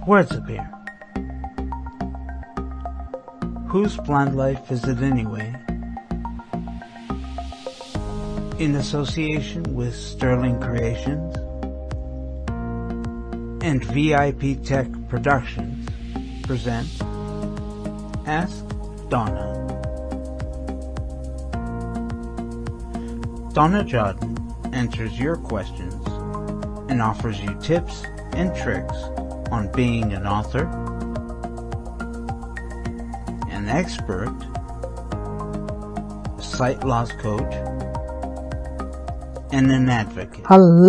Words appear. Whose Blind Life is it anyway? In association with Sterling Creations and VIP Tech Productions present Ask Donna. Donna Jodhan answers your questions and offers you tips and tricks on being an author, an expert, a sight loss coach, and an advocate.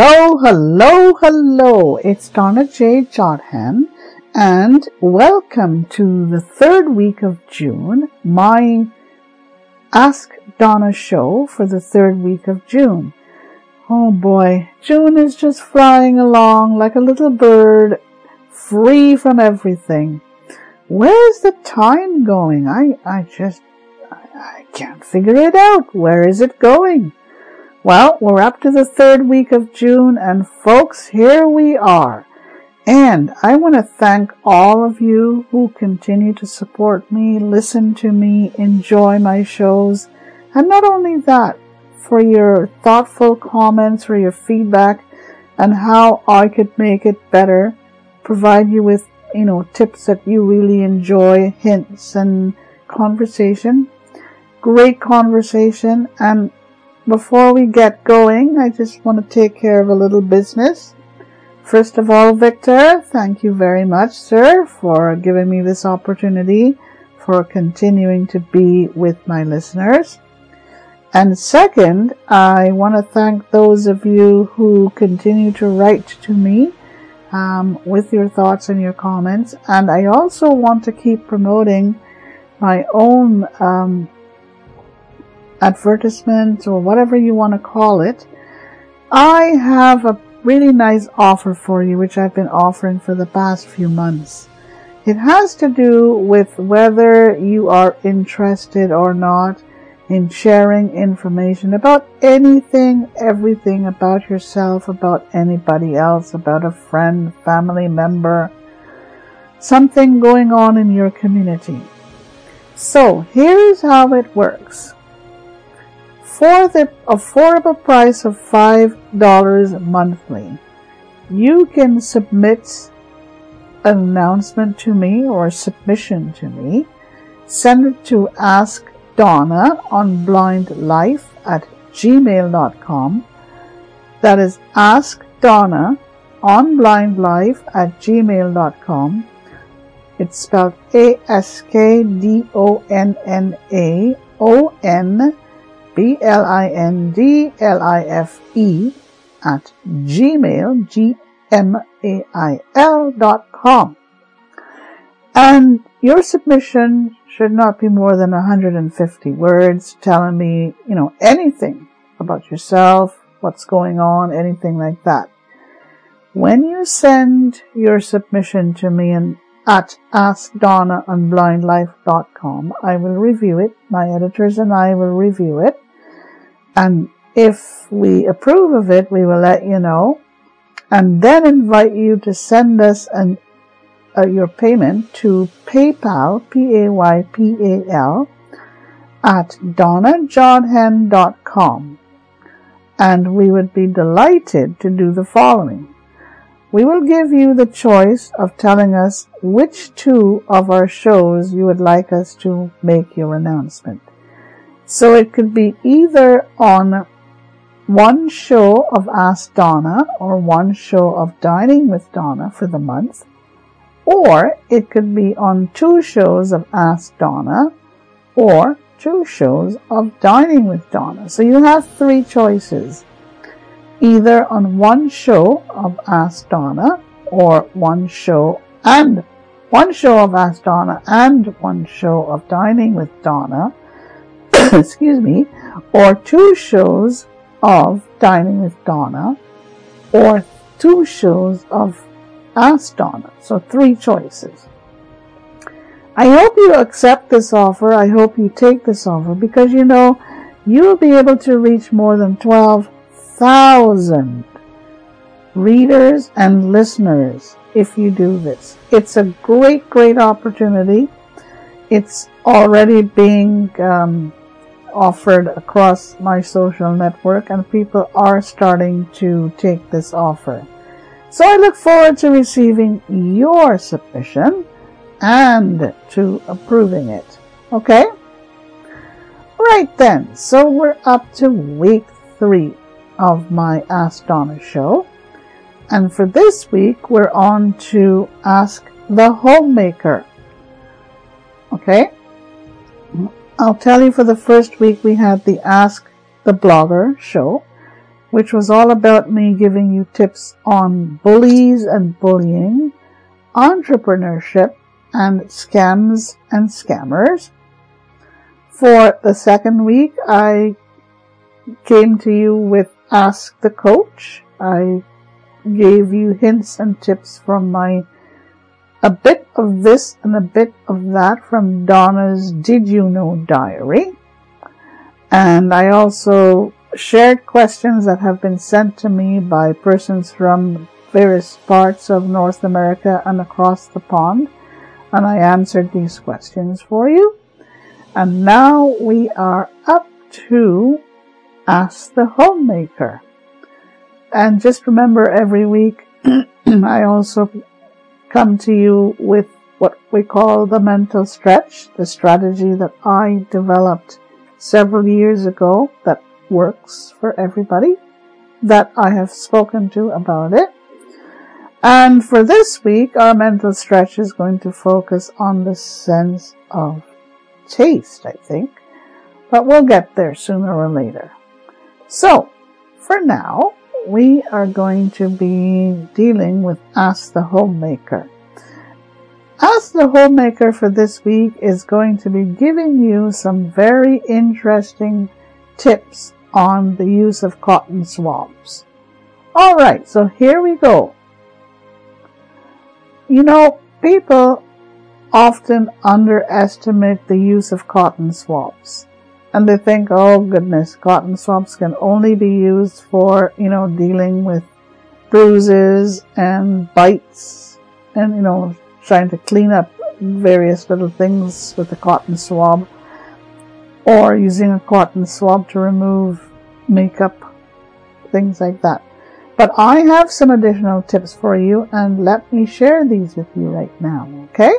Hello. It's Donna J. Jodhan, and welcome to the third week of June, my Ask Donna show for the third week of June. Oh boy, June is just flying along like a little bird, free from everything. Where's the time going? I can't figure it out. Where is it going? Well, we're up to the third week of June, and folks, here we are. And I want to thank all of you who continue to support me, listen to me, enjoy my shows, and not only that, for your thoughtful comments, for your feedback, and how I could make it better, provide you with, tips that you really enjoy, hints and conversation. Great conversation. And before we get going, I just want to take care of a little business. First of all, Victor, thank you very much, sir, for giving me this opportunity, for continuing to be with my listeners. And second, I want to thank those of you who continue to write to me with your thoughts and your comments. And I also want to keep promoting my own advertisement, or whatever you want to call it. I have a really nice offer for you, which I've been offering for the past few months. It has to do with whether you are interested or not in sharing information about anything, everything about yourself, about anybody else, about a friend, family member, something going on in your community. So here's how it works. For the affordable price of $5 monthly, you can submit an announcement to me or a submission to me. Send it to Ask Donna on blindlife@gmail.com. That is Ask Donna on blindlife@gmail.com. It's spelled AskDonnaBlindlife@gmail.com. And your submission should not be more than 150 words telling me, anything about yourself, what's going on, anything like that. When you send your submission to me at AskDonna on blindlife.com, I will review it. My editors and I will review it. And if we approve of it, we will let you know. And then invite you to send us your payment to PayPal, PayPal, at donnajodhan.com. And we would be delighted to do the following. We will give you the choice of telling us which two of our shows you would like us to make your announcement. So it could be either on one show of Ask Donna or one show of Dining with Donna for the month, or it could be on two shows of Ask Donna or two shows of Dining with Donna. So you have three choices. Either on one show of Ask Donna, or one show of Ask Donna and one show of Dining with Donna, or two shows of Dining with Donna, or two shows of Ask Donna. So three choices. I hope you accept this offer. I hope you take this offer, because you'll be able to reach more than 12,000 readers and listeners if you do this. It's a great opportunity. It's already being offered across my social network, and people are starting to take this offer. So I look forward to receiving your submission and to approving it. Okay? Right then, so we're up to week 3 of my Ask Donna show. And for this week, we're on to Ask the Homemaker. Okay? I'll tell you, for the first week, we had the Ask the Blogger show, which was all about me giving you tips on bullies and bullying, entrepreneurship, and scams and scammers. For the second week, I came to you with Ask the Coach. I gave you hints and tips from a bit of this and a bit of that from Donna's Did You Know diary. And I also shared questions that have been sent to me by persons from various parts of North America and across the pond. And I answered these questions for you. And now we are up to Ask the Homemaker. And just remember, every week I also come to you with what we call the mental stretch, the strategy that I developed several years ago that works for everybody that I have spoken to about it. And for this week, our mental stretch is going to focus on the sense of taste, I think, but we'll get there sooner or later. So, for now, we are going to be dealing with Ask the Homemaker. Ask the Homemaker for this week is going to be giving you some very interesting tips on the use of cotton swabs. Alright, so here we go. You know, people often underestimate the use of cotton swabs. And they think, oh goodness, cotton swabs can only be used for, dealing with bruises and bites and, trying to clean up various little things with a cotton swab, or using a cotton swab to remove makeup, things like that. But I have some additional tips for you, and let me share these with you right now, okay?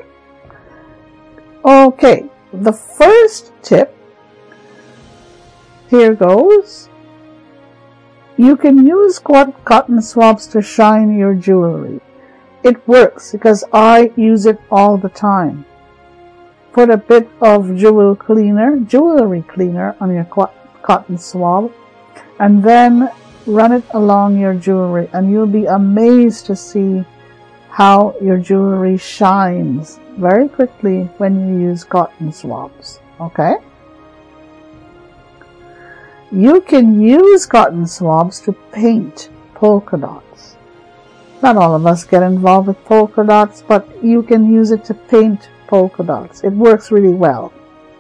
Okay, the first tip, here goes. You can use cotton swabs to shine your jewelry. It works because I use it all the time. Put a bit of jewelry cleaner on your cotton swab, and then run it along your jewelry, and you'll be amazed to see how your jewelry shines very quickly when you use cotton swabs. Okay? You can use cotton swabs to paint polka dots. Not all of us get involved with polka dots, but you can use it to paint polka dots. It works really well.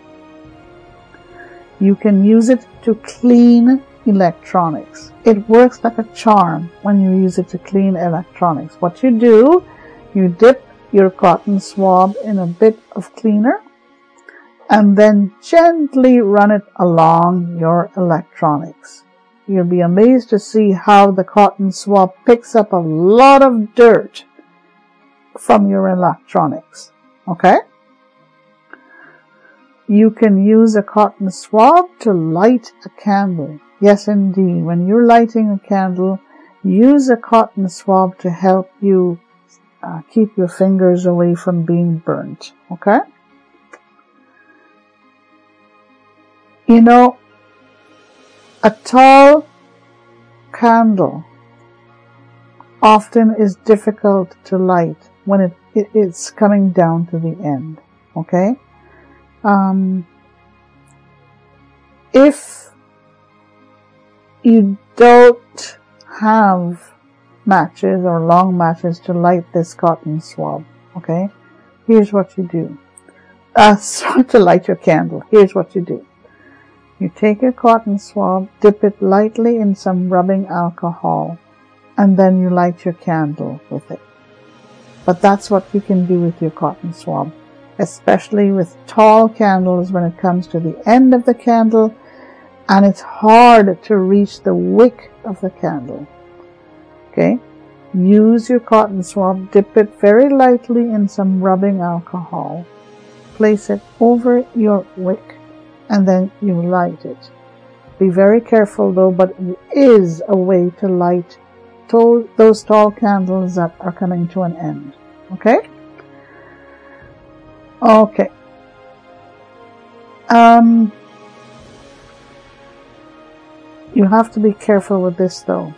You can use it to clean electronics. It works like a charm when you use it to clean electronics. What you do, you dip your cotton swab in a bit of cleaner and then gently run it along your electronics. You'll be amazed to see how the cotton swab picks up a lot of dirt from your electronics. Okay? You can use a cotton swab to light a candle. Yes, indeed. When you're lighting a candle, use a cotton swab to help you keep your fingers away from being burnt. Okay? A tall candle often is difficult to light when it's coming down to the end. Okay? If you don't have matches or long matches to light this cotton swab, okay, here's what you do. To light your candle, here's what you do. You take your cotton swab, dip it lightly in some rubbing alcohol, and then you light your candle with it. But that's what you can do with your cotton swab, especially with tall candles when it comes to the end of the candle and it's hard to reach the wick of the candle. Okay? Use your cotton swab, dip it very lightly in some rubbing alcohol, place it over your wick, and then you light it. Be very careful though, but it is a way to light those tall candles that are coming to an end. Okay? Okay. You have to be careful with this though.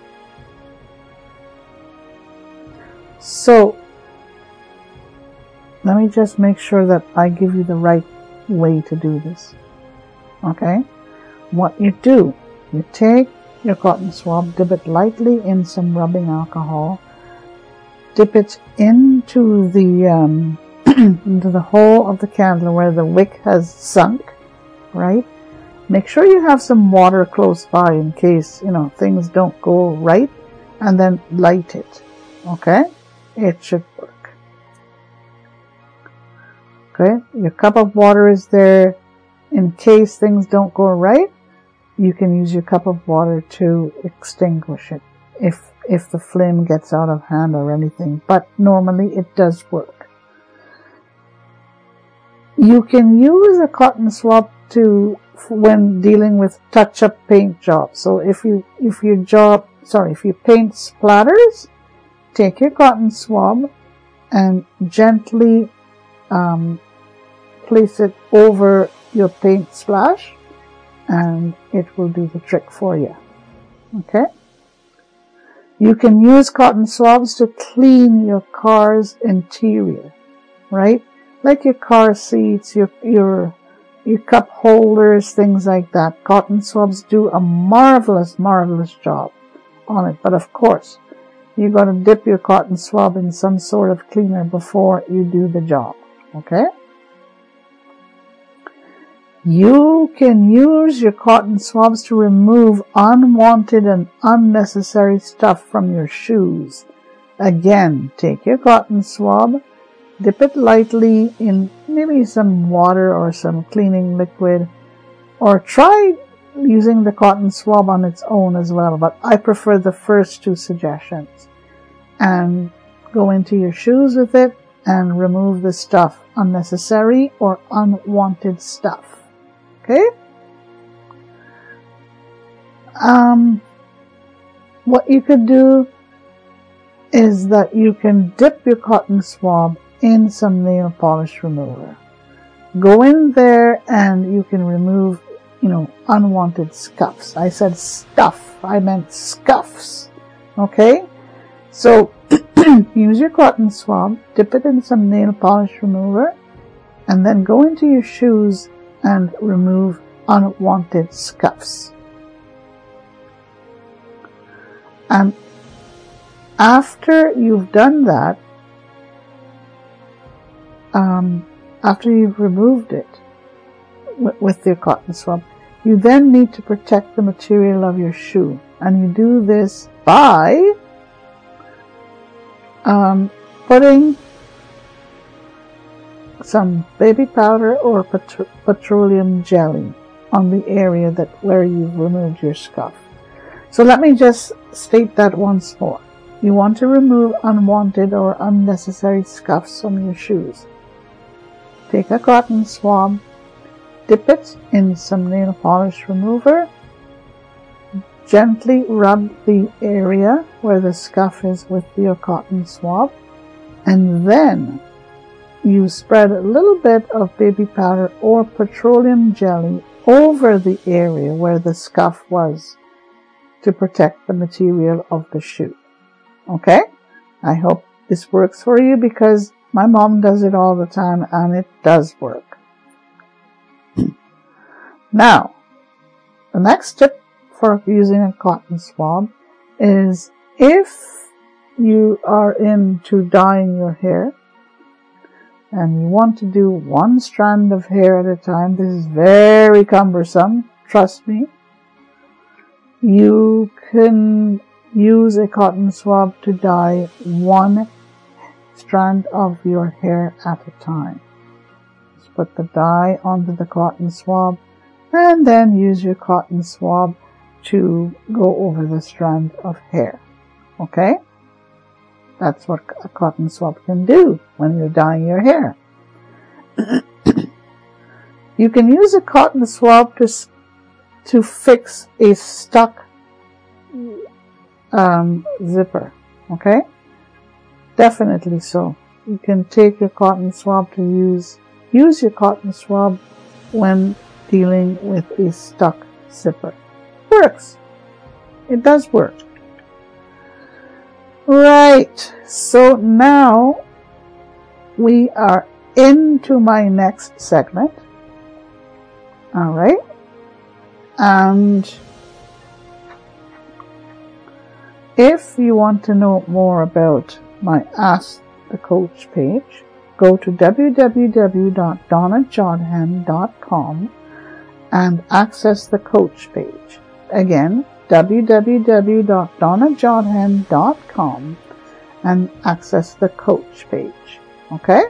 So, let me just make sure that I give you the right way to do this. Okay? What you do, you take your cotton swab, dip it lightly in some rubbing alcohol, dip it into the into the hole of the candle where the wick has sunk, right? Make sure you have some water close by in case, things don't go right, and then light it. Okay? It should work. Okay? Your cup of water is there. In case things don't go right, you can use your cup of water to extinguish it if the flame gets out of hand or anything. But normally it does work. You can use a cotton swab when dealing with touch-up paint jobs. So if you paint splatters, take your cotton swab and gently place it over your paint splash, and it will do the trick for you. Okay? You can use cotton swabs to clean your car's interior, right? Like your car seats, your cup holders, things like that. Cotton swabs do a marvelous, marvelous job on it. But of course, you got to dip your cotton swab in some sort of cleaner before you do the job. Okay? You can use your cotton swabs to remove unwanted and unnecessary stuff from your shoes. Again, take your cotton swab, dip it lightly in maybe some water or some cleaning liquid, or try using the cotton swab on its own as well, but I prefer the first two suggestions. And go into your shoes with it and remove the stuff, unnecessary or unwanted stuff. Okay? What you could do is that you can dip your cotton swab in some nail polish remover. Go in there and you can remove, unwanted scuffs. I said stuff. I meant scuffs. Okay? So, use your cotton swab, dip it in some nail polish remover, and then go into your shoes and remove unwanted scuffs. And after you've done that, after you've removed it with your cotton swab, you then need to protect the material of your shoe. And you do this by putting some baby powder or petroleum jelly on the area where you've removed your scuff. So let me just state that once more. You want to remove unwanted or unnecessary scuffs from your shoes. Take a cotton swab, dip it in some nail polish remover, gently rub the area where the scuff is with your cotton swab, and then you spread a little bit of baby powder or petroleum jelly over the area where the scuff was to protect the material of the shoe. Okay? I hope this works for you because my mom does it all the time and it does work. Now, the next tip for using a cotton swab is if you are into dyeing your hair, and you want to do one strand of hair at a time. This is very cumbersome, trust me. You can use a cotton swab to dye one strand of your hair at a time. Just put the dye onto the cotton swab and then use your cotton swab to go over the strand of hair. Okay? That's what a cotton swab can do when you're dyeing your hair. You can use a cotton swab to fix a stuck zipper. Okay? Definitely so. You can take your cotton swab to use your cotton swab when dealing with a stuck zipper. Works. It does work. Right. So now we are into my next segment. All right. And if you want to know more about my Ask the Coach page, go to www.donnajodhan.com and access the Coach page. Again, www.donnajodhan.com and access the Coach page. Okay?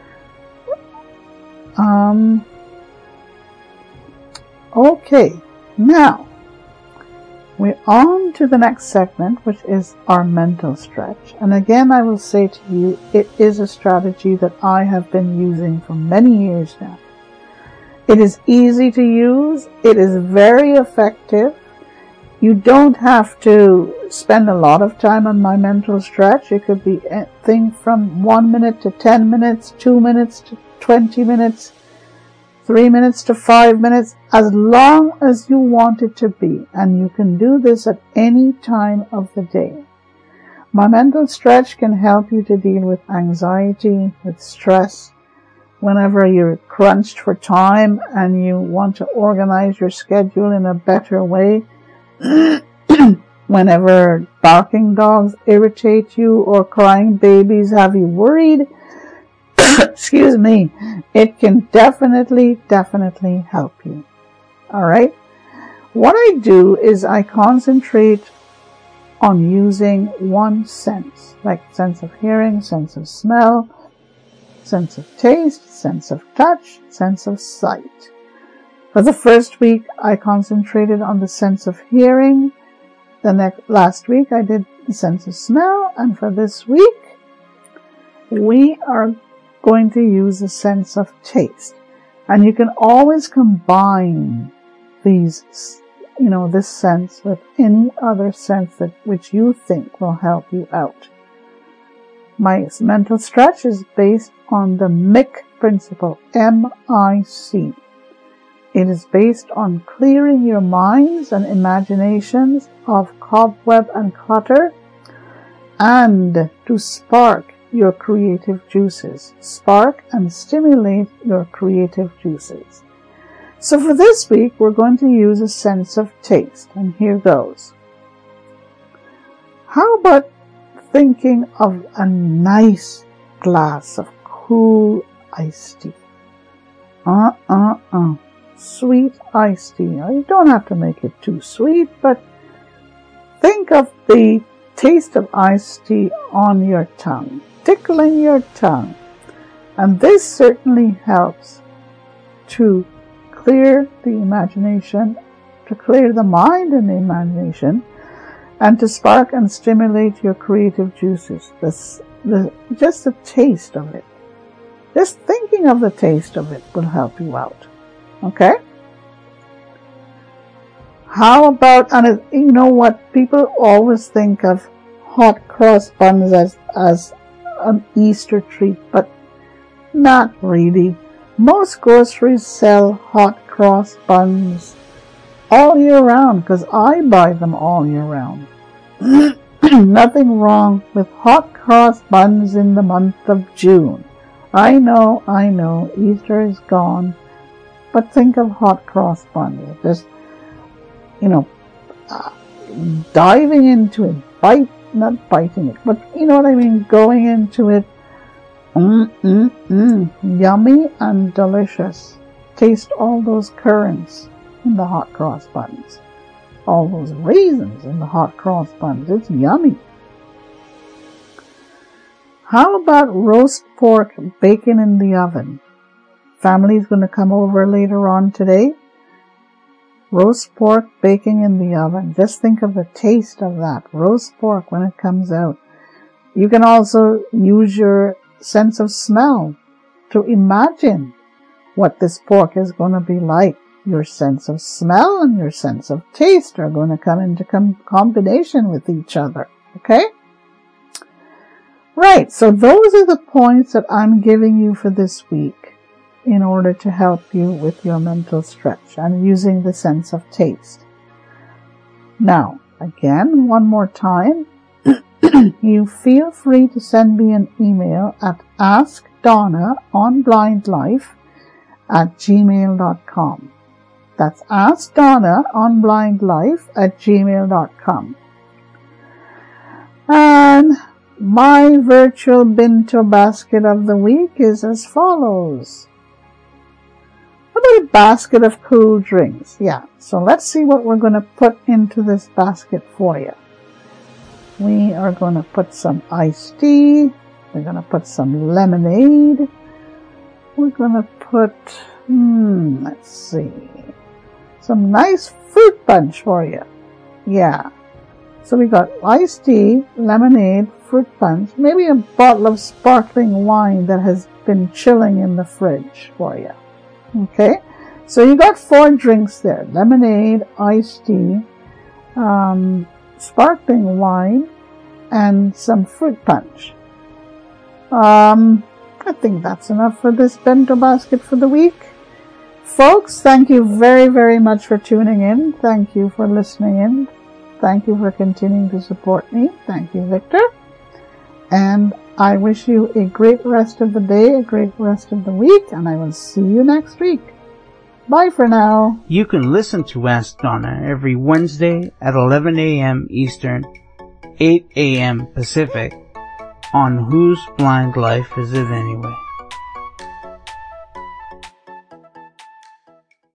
Okay, now we're on to the next segment, which is our mental stretch. And again, I will say to you, it is a strategy that I have been using for many years now. It is easy to use. It is very effective. You don't have to spend a lot of time on my mental stretch. It could be anything from 1 minute to 10 minutes, 2 minutes to 20 minutes, 3 minutes to 5 minutes, as long as you want it to be. And you can do this at any time of the day. My mental stretch can help you to deal with anxiety, with stress, whenever you're crunched for time and you want to organize your schedule in a better way. Whenever barking dogs irritate you or crying babies have you worried, excuse me, it can definitely help you. Alright? What I do is I concentrate on using one sense, like sense of hearing, sense of smell, sense of taste, sense of touch, sense of sight. For the first week, I concentrated on the sense of hearing. Last week, I did the sense of smell. And for this week, we are going to use the sense of taste. And you can always combine these, this sense with any other sense which you think will help you out. My mental stretch is based on the MIC principle, M-I-C. It is based on clearing your minds and imaginations of cobweb and clutter and to spark your creative juices. Spark and stimulate your creative juices. So for this week, we're going to use a sense of taste. And here goes. How about thinking of a nice glass of cool iced tea? Sweet iced tea. Now, you don't have to make it too sweet, but think of the taste of iced tea on your tongue, tickling your tongue. And this certainly helps to clear the imagination, to clear the mind and the imagination, and to spark and stimulate your creative juices. Just the taste of it. Just thinking of the taste of it will help you out. Okay? How about, and you know what, people always think of hot cross buns as an Easter treat, but not really. Most groceries sell hot cross buns all year round because I buy them all year round. Nothing wrong with hot cross buns in the month of June. I know, Easter is gone. But think of hot cross buns. Just, diving into it, not biting it, but you know what I mean, going into it. Yummy and delicious. Taste all those currants in the hot cross buns. All those raisins in the hot cross buns. It's yummy. How about roast pork bacon in the oven? Family's going to come over later on today. Roast pork baking in the oven. Just think of the taste of that roast pork when it comes out. You can also use your sense of smell to imagine what this pork is going to be like. Your sense of smell and your sense of taste are going to come into combination with each other. Okay? Right, so those are the points that I'm giving you for this week in order to help you with your mental stretch and using the sense of taste. Now, again, one more time, you feel free to send me an email at askdonnaonblindlife@gmail.com. That's askdonnaonblindlife@gmail.com. And my virtual bento basket of the week is as follows. How about a basket of cool drinks? Yeah, so let's see what we're going to put into this basket for you. We are going to put some iced tea. We're going to put some lemonade. We're going to put, let's see, some nice fruit punch for you. Yeah. So we got iced tea, lemonade, fruit punch, maybe a bottle of sparkling wine that has been chilling in the fridge for you. Okay, so you got 4 drinks there: lemonade, iced tea, sparkling wine, and some fruit punch. I think that's enough for this bento basket for the week. Folks, thank you very, very much for tuning in. Thank you for listening in. Thank you for continuing to support me. Thank you, Victor. And I wish you a great rest of the day, a great rest of the week, and I will see you next week. Bye for now. You can listen to Ask Donna every Wednesday at 11 a.m. Eastern, 8 a.m. Pacific on Whose Blind Life Is It Anyway?